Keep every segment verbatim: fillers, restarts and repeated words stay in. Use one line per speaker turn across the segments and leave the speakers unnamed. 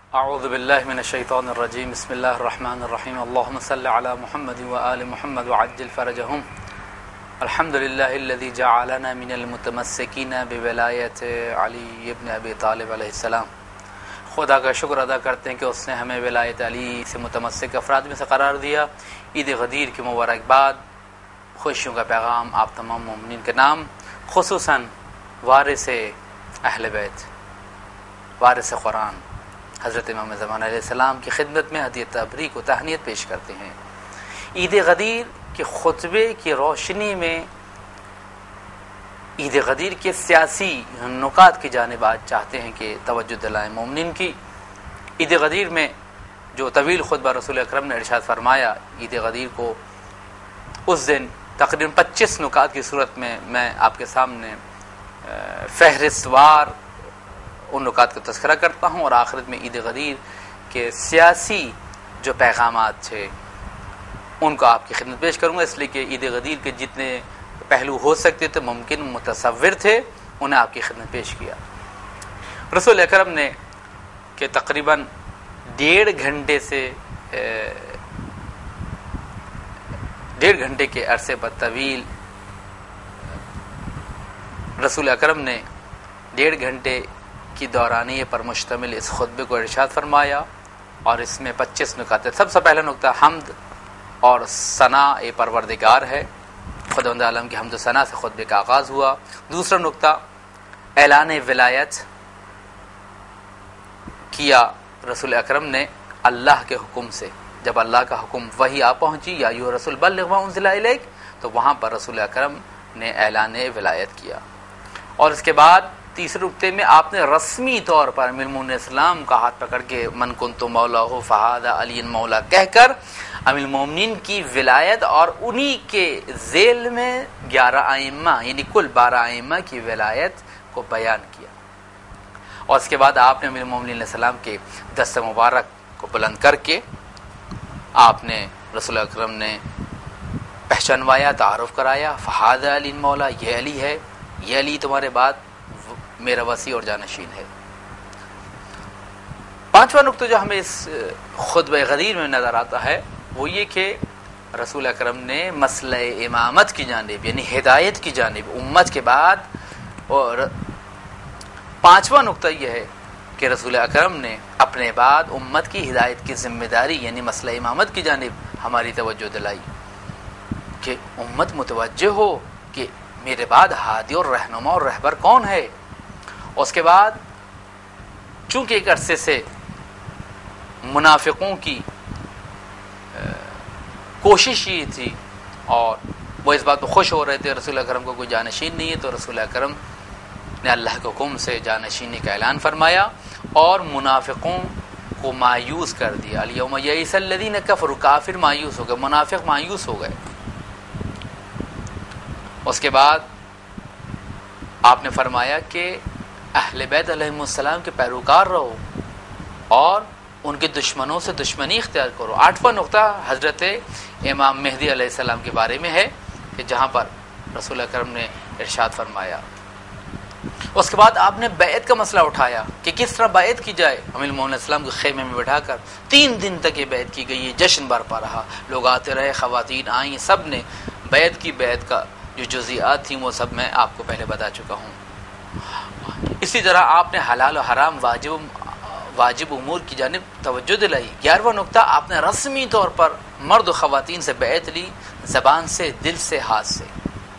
اعوذ باللہ من الشیطان الرجیم بسم اللہ الرحمن الرحیم اللہم صل علی محمد وآل محمد وعجل فرجہم الحمد للہ الذی جعلنا من المتمسکین بولایت علی ابن ابی طالب علیہ السلام. خدا کا شکر ادا کرتے ہیں کہ اس نے ہمیں ولایت علی سے متمسک افراد میں سے قرار دیا. عید غدیر کی مبارکباد، خوشیوں کا پیغام آپ تمام مومنین کے نام، خصوصاً وارث اہل بیت، وارث قرآن حضرت امام زمان علیہ السلام کی خدمت میں ہدیہ تبریک و تہنیت پیش کرتے ہیں. عید غدیر کے خطبے کی روشنی میں عید غدیر کے سیاسی نکات کی جانب آج چاہتے ہیں کہ توجہ دلائیں مومنین کی. عید غدیر میں جو طویل خطبہ رسول اکرم نے ارشاد فرمایا، عید غدیر کو اس دن تقریباً پچیس نکات کی صورت میں میں آپ کے سامنے فہرست وار ان نکات کا تذکرہ کرتا ہوں، اور آخرت میں عید غدیر کے سیاسی جو پیغامات تھے ان کو آپ کی خدمت پیش کروں گا، اس لیے کہ عید غدیر کے جتنے پہلو ہو سکتے تھے، ممکن متصور تھے، انہیں آپ کی خدمت پیش کیا. رسول اکرم نے کہ تقریباً ڈیڑھ گھنٹے سے ڈیڑھ گھنٹے کے عرصے پر طویل رسول اکرم نے ڈیڑھ گھنٹے کی دورانیے پر مشتمل اس خطبے کو ارشاد فرمایا، اور اس میں پچیس نکات ہیں. سب سے پہلا نقطہ حمد اور ثنا پروردگار ہے. خداوند عالم کی حمد و ثنا سے خطبے کا آغاز ہوا. دوسرا نقطہ اعلان ولایت کیا رسول اکرم نے اللہ کے حکم سے. جب اللہ کا حکم وحی آ پہنچی، یا ایھا رسول بلغ ما انزل الیک، تو وہاں پر رسول اکرم نے اعلان ولایت کیا. اور اس کے بعد تیسرے نقطے میں آپ نے رسمی طور پر امیر المومنین اسلام کا ہاتھ پکڑ کے من کنت مولاہ فہذا علی مولا کہہ کر امیر المومنین کی ولایت اور انہی کے ذیل میں گیارہ ائمہ یعنی کل بارہ ائمہ کی ولایت کو بیان کیا. اور اس کے بعد آپ نے امیر المومنین علیہ السلام کے دست مبارک کو بلند کر کے آپ نے رسول اکرم نے پہچانوایا، تعارف کرایا، فہذا علی مولا، یہ علی ہے، یہ علی تمہارے بعد میرا وسیع اور جانشین ہے. پانچواں نقطہ جو ہمیں اس خطبہ غدیر میں نظر آتا ہے وہ یہ کہ رسول اکرم نے مسئلہ امامت کی جانب یعنی ہدایت کی جانب امت کے بعد، اور پانچواں نقطہ یہ ہے کہ رسول اکرم نے اپنے بعد امت کی ہدایت کی ذمہ داری یعنی مسئلہ امامت کی جانب ہماری توجہ دلائی کہ امت متوجہ ہو کہ میرے بعد ہادی اور رہنما اور رہبر کون ہے. اور اس کے بعد چونکہ ایک عرصے سے منافقوں کی کوشش یہ تھی اور وہ اس بات پہ خوش ہو رہے تھے رسول اکرم کو کوئی جانشین نہیں ہے، تو رسول اکرم نے اللہ کے حکم سے جانشینی کا اعلان فرمایا اور منافقوں کو مایوس کر دیا. الیوم یئس الذین کفروا، کافر مایوس ہو گئے، منافق مایوس ہو گئے. اس کے بعد آپ نے فرمایا کہ اہل بیت علیہم السلام کے پیروکار رہو اور ان کے دشمنوں سے دشمنی اختیار کرو. آٹھواں نقطہ حضرت امام مہدی علیہ السلام کے بارے میں ہے کہ جہاں پر رسول اکرم نے ارشاد فرمایا. اس کے بعد آپ نے بیعت کا مسئلہ اٹھایا کہ کس طرح بیعت کی جائے. امیر المومنین السلام کو خیمے میں بٹھا کر تین دن تک یہ بیعت کی گئی، یہ جشن برپا رہا، لوگ آتے رہے، خواتین آئیں، سب نے بیعت کی. بیعت کا جو جزیات تھیں وہ سب میں آپ کو پہلے بتا چکا ہوں. اسی طرح آپ نے حلال و حرام، واجب واجب امور کی جانب توجہ دلائی. گیارہواں نقطہ آپ نے رسمی طور پر مرد و خواتین سے بیعت لی، زبان سے، دل سے، ہاتھ سے.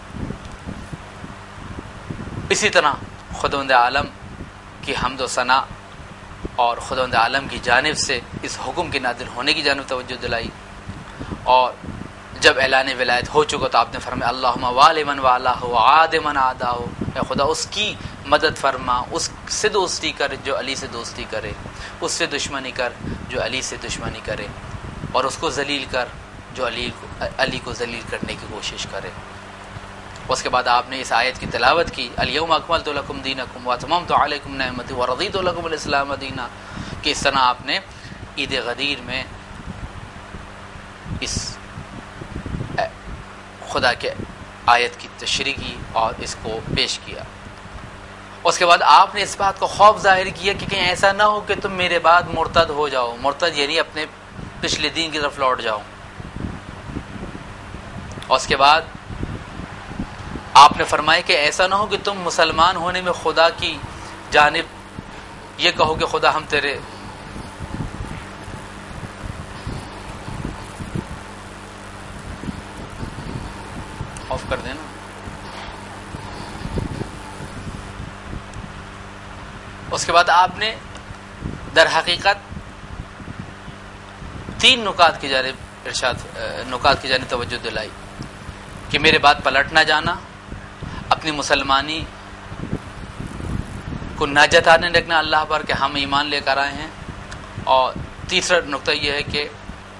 اسی طرح خداوند عالم کی حمد و ثنا اور خداوند عالم کی جانب سے اس حکم کے نازل ہونے کی جانب توجہ دلائی. اور جب اعلان ولایت ہو چکا تو آپ نے فرمایا اللہم والی من والہ وعاد من عادہ، اے خدا اس کی مدد فرما، اس سے دوستی کر جو علی سے دوستی کرے، اس سے دشمنی کر جو علی سے دشمنی کرے، اور اس کو ذلیل کر جو علی کو علی کو ذلیل کرنے کی کوشش کرے. اس کے بعد آپ نے اس آیت کی تلاوت کی الیوم اکملت لکم دینکم واتممت علیکم نعمتی ورضیت لکم الاسلام دینا، کہ اس طرح آپ نے عید غدیر میں اس خدا کے آیت کی تشریح کی اور اس کو پیش کیا. اس کے بعد آپ نے اس بات کو خوف ظاہر کیا کہ کہیں ایسا نہ ہو کہ تم میرے بعد مرتد ہو جاؤ. مرتد یعنی اپنے پچھلے دین کی طرف لوٹ جاؤ. اور اس کے بعد آپ نے فرمایا کہ ایسا نہ ہو کہ تم مسلمان ہونے میں خدا کی جانب یہ کہو کہ خدا ہم تیرے آف کر دینا. اس کے بعد آپ نے در حقیقت تین نکات کی جانب ارشاد نکات کی جانب توجہ دلائی کہ میرے بعد پلٹ نہ جانا، اپنی مسلمانی کو نہ جتانے رکھنا اللہ پر کہ ہم ایمان لے کر آئے ہیں، اور تیسرا نقطہ یہ ہے کہ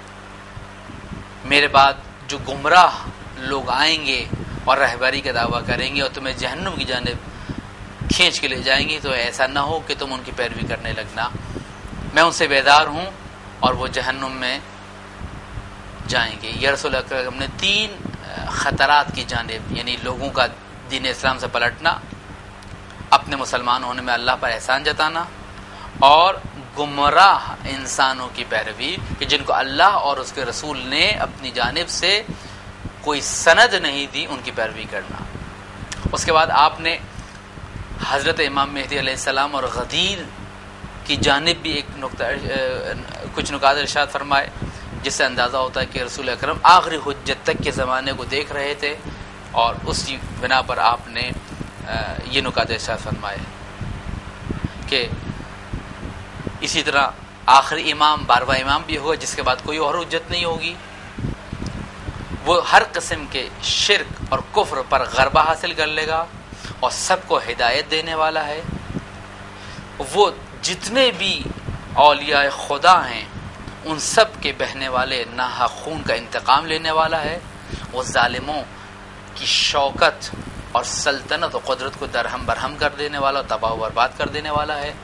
میرے بعد جو گمراہ لوگ آئیں گے اور رہبری کا دعویٰ کریں گے اور تمہیں جہنم کی جانب کھینچ کے لے جائیں گے، تو ایسا نہ ہو کہ تم ان کی پیروی کرنے لگنا. میں ان سے بیدار ہوں اور وہ جہنم میں جائیں گے. یا رسول اللہ ہم نے تین خطرات کی جانب، یعنی لوگوں کا دین اسلام سے پلٹنا، اپنے مسلمان ہونے میں اللہ پر احسان جتانا، اور گمراہ انسانوں کی پیروی کہ جن کو اللہ اور اس کے رسول نے اپنی جانب سے کوئی سند نہیں دی، ان کی پیروی کرنا. اس کے بعد آپ نے حضرت امام مہدی علیہ السلام اور غدیر کی جانب بھی ایک نقطہ کچھ نکات ارشاد فرمائے، جس سے اندازہ ہوتا ہے کہ رسول اکرم آخری حجت تک کے زمانے کو دیکھ رہے تھے، اور اسی بنا پر آپ نے یہ نکات ارشاد فرمائے کہ اسی طرح آخری امام بارہواں امام بھی ہوگا جس کے بعد کوئی اور حجت نہیں ہوگی. وہ ہر قسم کے شرک اور کفر پر غلبہ حاصل کر لے گا اور سب کو ہدایت دینے والا ہے. وہ جتنے بھی اولیاء خدا ہیں ان سب کے بہنے والے ناحق خون کا انتقام لینے والا ہے. وہ ظالموں کی شوکت اور سلطنت و قدرت کو درہم برہم کر دینے والا اور تباہ و برباد کر دینے والا ہے.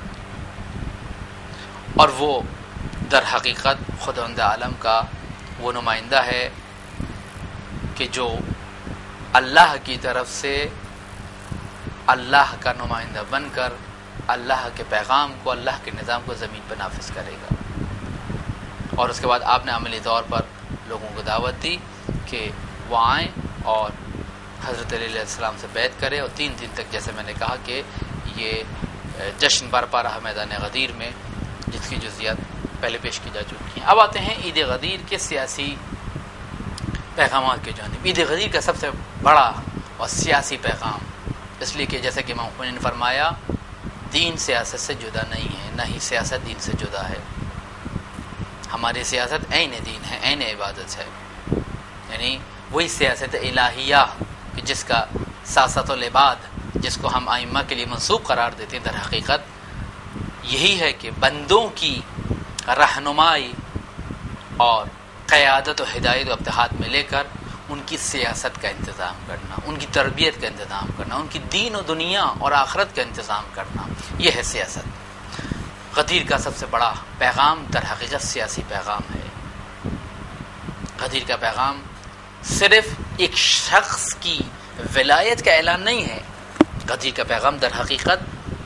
اور وہ در حقیقت خداوند عالم کا وہ نمائندہ ہے کہ جو اللہ کی طرف سے اللہ کا نمائندہ بن کر اللہ کے پیغام کو، اللہ کے نظام کو زمین پر نافذ کرے گا. اور اس کے بعد آپ نے عملی طور پر لوگوں کو دعوت دی کہ وہ آئیں اور حضرت علی علیہ السلام سے بیعت کریں، اور تین دن تک جیسے میں نے کہا کہ یہ جشن برپا رہا میدان غدیر میں، جس کی جزیات پہلے پیش کی جا چکی ہیں. اب آتے ہیں عید غدیر کے سیاسی پیغامات کی جانب. عید غدیر کا سب سے بڑا اور سیاسی پیغام، اس لیے کہ جیسے کہ امام خمینی نے فرمایا دین سیاست سے جدا نہیں ہے، نہ ہی سیاست دین سے جدا ہے. ہماری سیاست عین دین ہے، عین عبادت ہے، یعنی وہی سیاست الہیہ کہ جس کا سیاست العباد جس کو ہم ائمہ کے لیے منسوب قرار دیتے ہیں، در حقیقت یہی ہے کہ بندوں کی رہنمائی اور قیادت و ہدایت و ابتحاد میں لے کر ان کی سیاست کا انتظام کرنا، ان کی تربیت کا انتظام کرنا، ان کی دین و دنیا اور آخرت کا انتظام کرنا، یہ ہے سیاست. غدیر کا سب سے بڑا پیغام در حقیقت سیاسی پیغام ہے. غدیر کا پیغام صرف ایک شخص کی ولایت کا اعلان نہیں ہے. غدیر کا پیغام در حقیقت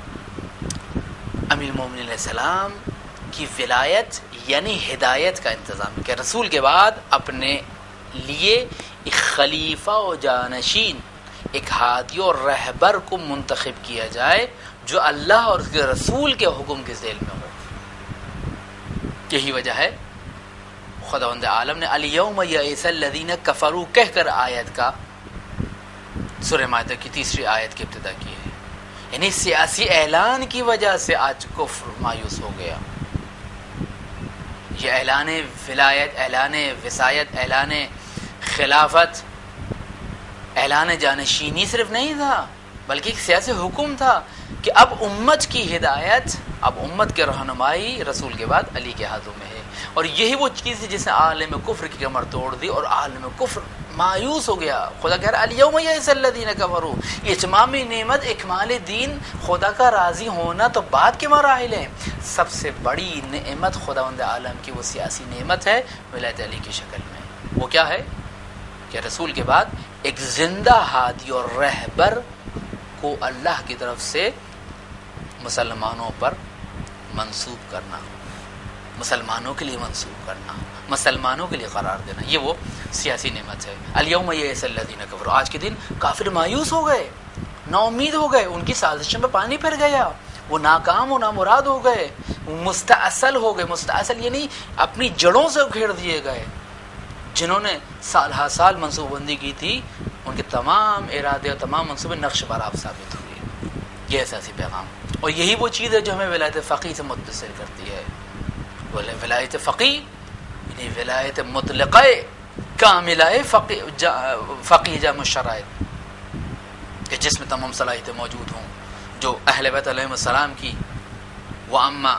امیر المومنین علیہ السلام کی ولایت یعنی ہدایت کا انتظام ہے کہ رسول کے بعد اپنے لیے ایک خلیفہ و جانشین، ایک ہادی اور رہبر کو منتخب کیا جائے جو اللہ اور اس کے رسول کے حکم کے ذیل میں ہو. یہی وجہ ہے خداوند عالم نے الیوم یئس الذین کفروا کہہ کر آیت کا سورہ مائدہ کی تیسری آیت کی ابتدا کی ہے. یعنی سیاسی اعلان کی وجہ سے آج کفر مایوس ہو گیا. یہ اعلان ولایت، اعلان وصایت، اعلان خلافت، اعلان جانشینی صرف نہیں تھا بلکہ ایک سیاسی حکم تھا کہ اب امت کی ہدایت، اب امت کے رہنمائی رسول کے بعد علی کے ہاتھوں میں ہے. اور یہی وہ چیز ہے جس نے عالم کفر کی کمر توڑ دی اور عالم کفر مایوس ہو گیا. خدا کہہ رہا الیوم یئس الذین کفروا، اتمام نعمت، اکمال دین، خدا کا راضی ہونا تو بعد کے مراحل ہیں. سب سے بڑی نعمت خداوند عالم کی وہ سیاسی نعمت ہے ولایت علی کی شکل میں. وہ کیا ہے کہ رسول کے بعد ایک زندہ ہادی اور رہبر کو اللہ کی طرف سے مسلمانوں پر منسوب کرنا، مسلمانوں کے لیے منسوب کرنا، مسلمانوں کے لیے قرار دینا، یہ وہ سیاسی نعمت ہے۔ الیوم یئس الذین کفروا، آج کے دن کافر مایوس ہو گئے، نا امید ہو گئے، ان کی سازشوں میں پانی پھر گیا، وہ ناکام و نامراد ہو گئے، مستاصل ہو گئے۔ مستاصل یعنی اپنی جڑوں سے اکھیڑ دیے گئے۔ جنہوں نے سال ہا سال منصوبہ بندی کی تھی، ان کے تمام ارادے اور تمام منصوبے نقش برآب ثابت ہوئے۔ یہ ایسا پیغام، اور یہی وہ چیز ہے جو ہمیں ولایت فقیہ سے متصل کرتی ہے۔ ولایت فقیہ یعنی ولایت مطلقہ کاملہ فقیہ جامع الشرائط، کہ جس میں تمام صلاحیتیں موجود ہوں، جو اہل بیت علیہم السلام کی وَأَمَّا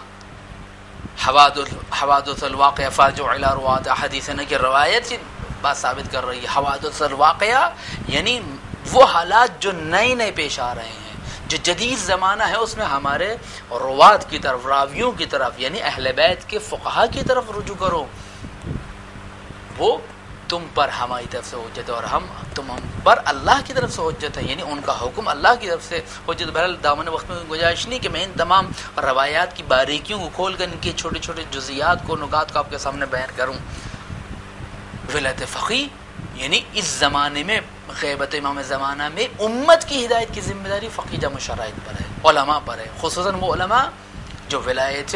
حوادث الواقعہ فارجعوا الی رواۃ حدیث نے کہ روایت کی بات ثابت کر رہی ہے۔ حوادث الواقعہ یعنی وہ حالات جو نئے نئے پیش آ رہے ہیں، جو جدید زمانہ ہے، اس میں ہمارے روات کی طرف، راویوں کی طرف، یعنی اہل بیت کے فقہا کی طرف رجوع کرو۔ وہ تم پر ہماری طرف سے حجت ہے اور ہم تم ہم پر اللہ کی طرف سے حجت ہے، یعنی ان کا حکم اللہ کی طرف سے حجت۔ بہرحال دامن وقت میں گنجائش نہیں کہ میں ان تمام روایات کی باریکیوں کو کھول کر ان کے چھوٹے چھوٹے جزیات کو، نکات کو آپ کے سامنے بیان کروں۔ ولایت فقیہ یعنی اس زمانے میں، غیبت امام زمانہ میں، امت کی ہدایت کی ذمہ داری فقیہ جامع شرائط پر ہے، علماء پر ہے، خصوصاً وہ علماء جو ولایت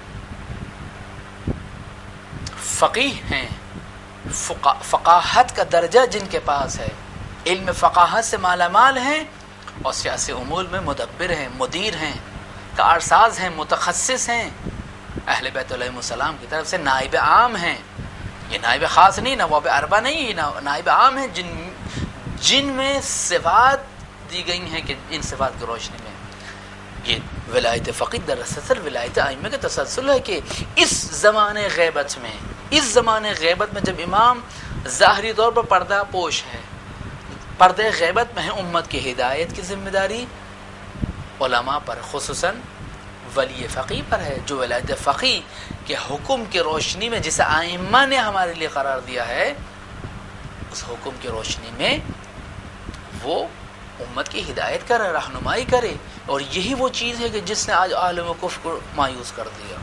فقیہ ہیں، فقا فقاہت کا درجہ جن کے پاس ہے، علم فقاہت سے مالا مال ہیں، اور سیاسی امور میں مدبر ہیں، مدیر ہیں، کارساز ہیں، متخصص ہیں، اہل بیت علیہم السلام کی طرف سے نائب عام ہیں۔ یہ نائب خاص نہیں، نواب اربع نہیں، یہ نائب عام ہیں جن جن میں صفات دی گئی ہیں کہ ان صفات کی روشنی میں یہ ولایت فقیہ دراصل ولایت ائمہ کا تسلسل ہے کہ اس زمانے غیبت میں اس زمانے غیبت میں جب امام ظاہری طور پر پردہ پوش ہے، پردہ غیبت میں ہے، امت کی ہدایت کی ذمہ داری علماء پر، خصوصاً ولی فقیہ پر ہے، جو ولایت فقیہ کے حکم کی روشنی میں جسے ائمہ نے ہمارے لیے قرار دیا ہے، اس حکم کی روشنی میں وہ امت کی ہدایت کرے، رہنمائی کرے، اور یہی وہ چیز ہے کہ جس نے آج عالم کفر کو مایوس کر دیا۔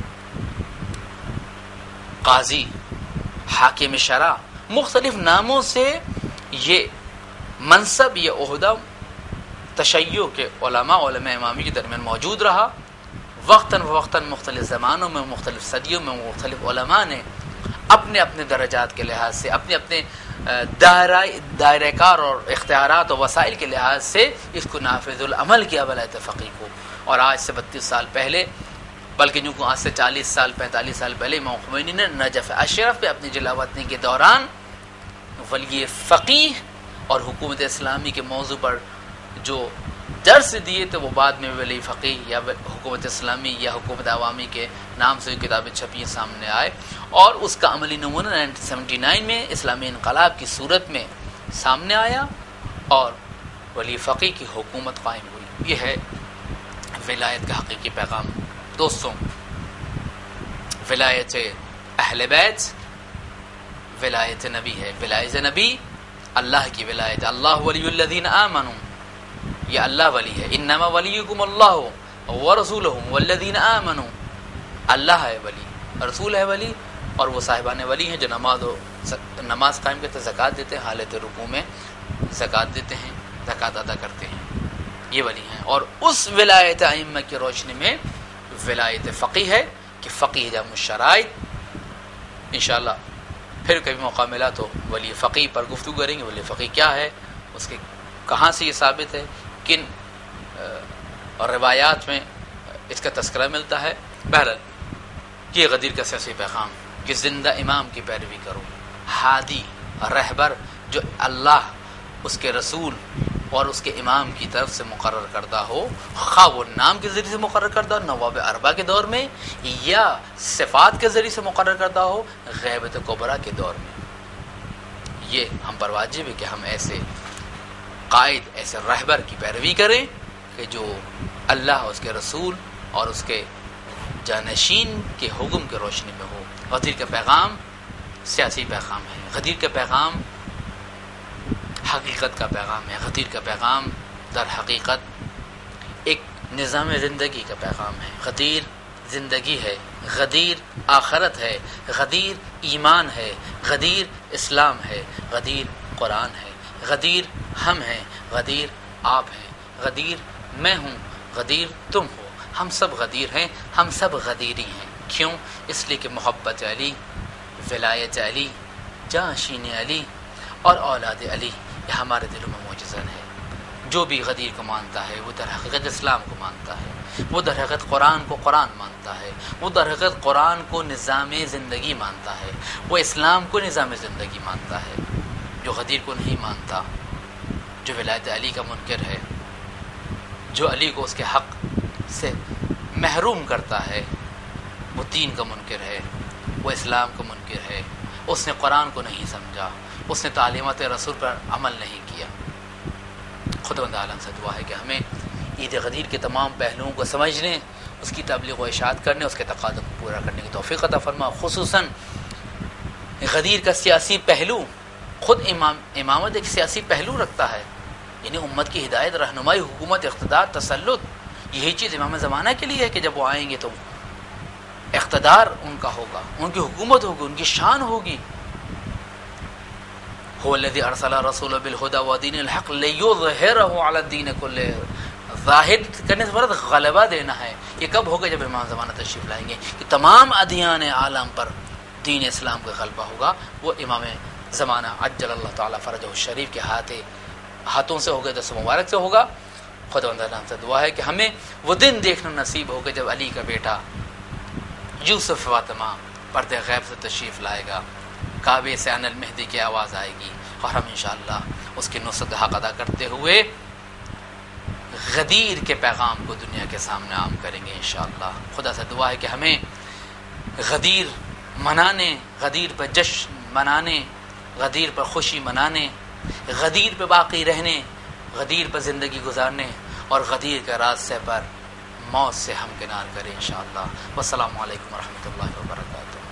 قاضی، حاکم شرع، مختلف ناموں سے یہ منصب، یہ عہدہ تشیع کے علماء علماء امامی کے درمیان موجود رہا۔ وقتاً فوقتاً مختلف زمانوں میں، مختلف صدیوں میں مختلف علماء نے اپنے اپنے درجات کے لحاظ سے، اپنے اپنے دائرہ دائرہ کار اور اختیارات اور وسائل کے لحاظ سے اس کو نافذ العمل کیا ولایت فقیہ کو۔ اور آج سے بتیس سال پہلے، بلکہ جو آج سے چالیس سال پینتالیس سال پہلے امام خمینی نے نجف اشرف پہ اپنی جلاوطنی کے دوران ولی فقیہ اور حکومت اسلامی کے موضوع پر جو درس دیے تھے، وہ بعد میں ولی فقیہ یا حکومت اسلامی یا حکومت عوامی کے نام سے کتابیں چھپی سامنے آئے، اور اس کا عملی نمونہ نائنٹین سیونٹی نائن میں اسلامی انقلاب کی صورت میں سامنے آیا اور ولی فقیہ کی حکومت قائم ہوئی۔ یہ ہے ولایت کا حقیقی پیغام۔ دوستوں، ولایت اہل بیت ولایت نبی ہے۔ ولایت نبی اللہ کی ولایت، اللہ ولی الذین آمنوا، یہ اللہ ولی ہے۔ انما ولیکم اللہ ورسولہ والذین آمنوا، اللہ ہے ولی، رسول ہے ولی، اور وہ صاحبان ولی ہیں جو نماز و نماز قائم کرتے، زکوٰۃ دیتے ہیں، حالت رکوع میں زکوٰۃ دیتے ہیں، زکوٰۃ ادا کرتے ہیں، یہ ولی ہیں۔ اور اس ولایت ائمہ کی روشنی میں ولایت فقیہ ہے کہ فقیہ جامع الشرائط۔ انشاءاللہ پھر کبھی موقع ملا تو ولی فقیہ پر گفتگو کریں گے، ولی فقیہ کیا ہے، اس کے کہاں سے یہ ثابت ہے، کن اور روایات میں اس کا تذکرہ ملتا ہے۔ بہرحال یہ غدیر کا سیاسی پیغام کہ زندہ امام کی پیروی کرو، ہادی رہبر جو اللہ، اس کے رسول اور اس کے امام کی طرف سے مقرر کردہ ہو، خواہ وہ نام کے ذریعے سے مقرر کردہ ہو نواب اربع کے دور میں، یا صفات کے ذریعے سے مقرر کردہ ہو غیبت کبریٰ کے دور میں۔ یہ ہم پر واجب ہے کہ ہم ایسے قائد، ایسے رہبر کی پیروی کریں کہ جو اللہ، اس کے رسول اور اس کے جانشین کے حکم کی روشنی میں ہو۔ غدیر کا پیغام سیاسی پیغام ہے، غدیر کا پیغام حقیقت کا پیغام ہے، غدیر کا پیغام در حقیقت ایک نظام زندگی کا پیغام ہے. غدیر زندگی ہے، غدیر آخرت ہے، غدیر ایمان ہے، غدیر اسلام ہے، غدیر قرآن ہے، غدیر ہم ہیں، غدیر آپ ہیں، غدیر میں ہوں، غدیر تم ہو. ہم سب غدیر ہیں، ہم سب غدیری ہیں. کیوں؟ اس لیے کہ محبت علی، ولایت علی، جانشین علی اور اولاد علی یہ ہمارے دلوں میں موجزن ہے. جو بھی غدیر کو مانتا ہے وہ در حقیقت اسلام کو مانتا ہے، وہ در حقیقت قرآن کو قرآن مانتا ہے، وہ در حقیقت قرآن کو نظام زندگی مانتا ہے، وہ اسلام کو نظام زندگی مانتا ہے. جو غدیر کو نہیں مانتا، جو ولایت علی کا منکر ہے، جو علی کو اس کے حق سے محروم کرتا ہے، وہ دین کا منکر ہے، وہ اسلام کا منکر ہے. اس نے قرآن کو نہیں سمجھا، اس نے تعلیمات رسول پر عمل نہیں کیا. خداوند عالم سے دعا ہے کہ ہمیں عید غدیر کے تمام پہلوؤں کو سمجھنے، اس کی تبلیغ و اشاعت کرنے، اس کے تقاضوں کو پورا کرنے کی توفیق عطا فرما. خصوصاً غدیر کا سیاسی پہلو، خود امام امامت ایک سیاسی پہلو رکھتا ہے، یعنی امت کی ہدایت، رہنمائی، حکومت، اقتدار، تسلط. یہی چیز امام زمانہ کے لیے ہے کہ جب وہ آئیں گے تو اقتدار ان کا ہوگا، ان کی حکومت ہوگی، ان کی شان ہوگی. هو الذي ارسل رسوله بالهدى ودين الحق ليظهره على الدين كله. ظاہر کرنے سے مراد غلبہ دینا ہے. یہ کب ہوگا؟ جب امام زمانہ تشریف لائیں گے کہ تمام ادیان عالم پر دین اسلام کا غلبہ ہوگا. وہ امام زمانہ عجل اللہ تعالیٰ فرجہ الشریف کے ہاتھ ہاتھوں سے ہوگا، دس مبارک سے ہوگا. خداوند عالم سے دعا ہے کہ ہمیں وہ دن دیکھنا نصیب ہوگا جب علی کا بیٹا یوسف فاطمہ پردے غیب سے تشریف لائے گا، کعبے سے ان المہدی کی آواز آئے گی، اور ہم انشاءاللہ اس کی نصرت حق ادا کرتے ہوئے غدیر کے پیغام کو دنیا کے سامنے عام کریں گے انشاءاللہ. خدا سے دعا ہے کہ ہمیں غدیر منانے، غدیر پر جشن منانے، غدیر پر خوشی منانے، غدیر پہ باقی رہنے، غدیر پر زندگی گزارنے، اور غدیر کے راستے پر موت سے ہمکنار کریں انشاءاللہ. والسلام علیکم ورحمۃ اللہ وبرکاتہ.